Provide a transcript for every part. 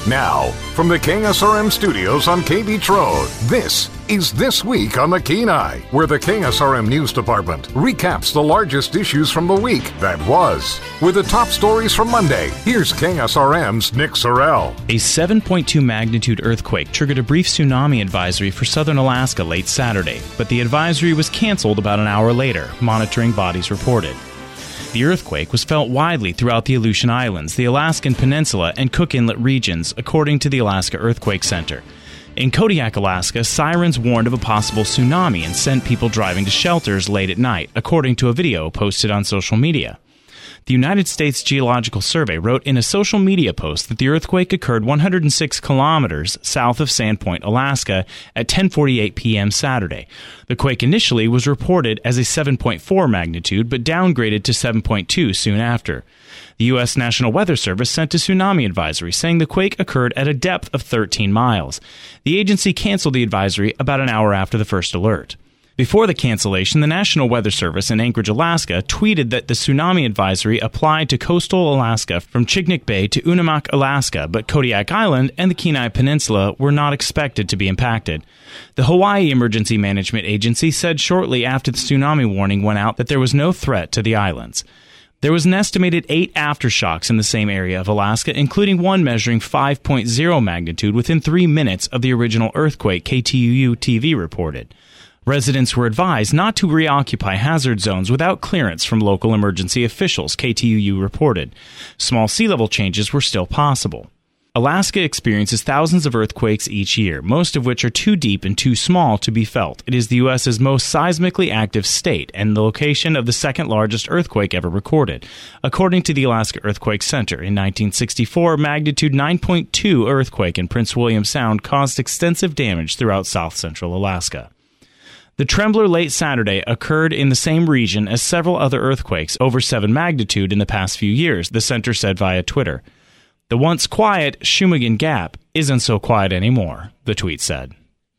Now, from the KSRM studios on K Beach Road, this is This Week on the Kenai, where the KSRM News Department recaps the largest issues from the week that was. With the top stories from Monday, here's KSRM's Nick Sorrell. A 7.2 magnitude earthquake triggered a brief tsunami advisory for southern Alaska late Saturday, but the advisory was canceled about an hour later, monitoring bodies reported. The earthquake was felt widely throughout the Aleutian Islands, the Alaskan Peninsula, and Cook Inlet regions, according to the Alaska Earthquake Center. In Kodiak, Alaska, sirens warned of a possible tsunami and sent people driving to shelters late at night, according to a video posted on social media. The United States Geological Survey wrote in a social media post that the earthquake occurred 106 kilometers south of Sandpoint, Alaska, at 10:48 p.m. Saturday. The quake initially was reported as a 7.4 magnitude, but downgraded to 7.2 soon after. The U.S. National Weather Service sent a tsunami advisory, saying the quake occurred at a depth of 13 miles. The agency canceled the advisory about an hour after the first alert. Before the cancellation, the National Weather Service in Anchorage, Alaska, tweeted that the tsunami advisory applied to coastal Alaska from Chignik Bay to Unimak, Alaska, but Kodiak Island and the Kenai Peninsula were not expected to be impacted. The Hawaii Emergency Management Agency said shortly after the tsunami warning went out that there was no threat to the islands. There was an estimated 8 aftershocks in the same area of Alaska, including one measuring 5.0 magnitude within 3 minutes of the original earthquake, KTUU-TV reported. Residents were advised not to reoccupy hazard zones without clearance from local emergency officials, KTUU reported. Small sea level changes were still possible. Alaska experiences thousands of earthquakes each year, most of which are too deep and too small to be felt. It is the U.S.'s most seismically active state and the location of the second largest earthquake ever recorded. According to the Alaska Earthquake Center, in 1964, magnitude 9.2 earthquake in Prince William Sound caused extensive damage throughout south-central Alaska. The trembler late Saturday occurred in the same region as several other earthquakes over 7 magnitude in the past few years, the center said via Twitter. The once quiet Shumagon Gap isn't so quiet anymore, the tweet said.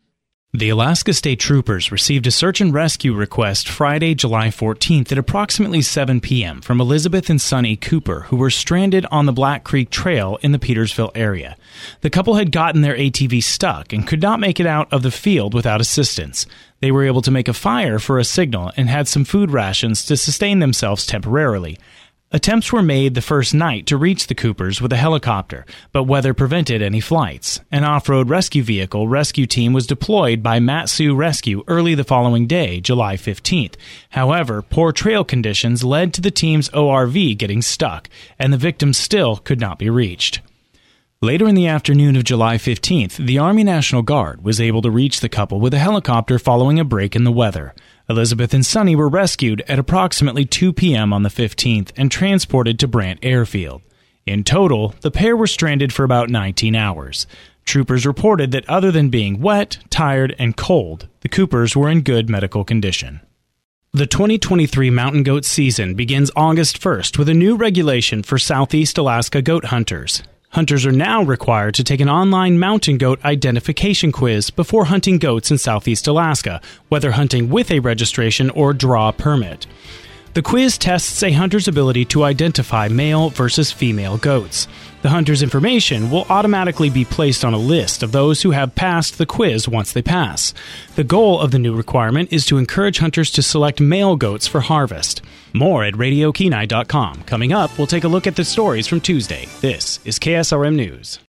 The Alaska State Troopers received a search and rescue request Friday, July 14th at approximately 7 p.m. from Elizabeth and Sonny Cooper, who were stranded on the Black Creek Trail in the Petersville area. The couple had gotten their ATV stuck and could not make it out of the field without assistance. They were able to make a fire for a signal and had some food rations to sustain themselves temporarily. Attempts were made the first night to reach the Coopers with a helicopter, but weather prevented any flights. An off-road rescue vehicle rescue team was deployed by Mat-Su Rescue early the following day, July 15th. However, poor trail conditions led to the team's ORV getting stuck, and the victims still could not be reached. Later in the afternoon of July 15th, the Army National Guard was able to reach the couple with a helicopter following a break in the weather. Elizabeth and Sonny were rescued at approximately 2 p.m. on the 15th and transported to Brant Airfield. In total, the pair were stranded for about 19 hours. Troopers reported that other than being wet, tired, and cold, the Coopers were in good medical condition. The 2023 mountain goat season begins August 1st with a new regulation for Southeast Alaska goat hunters. Hunters are now required to take an online mountain goat identification quiz before hunting goats in Southeast Alaska, whether hunting with a registration or draw permit. The quiz tests a hunter's ability to identify male versus female goats. The hunter's information will automatically be placed on a list of those who have passed the quiz once they pass. The goal of the new requirement is to encourage hunters to select male goats for harvest. More at RadioKenai.com. Coming up, we'll take a look at the stories from Tuesday. This is KSRM News.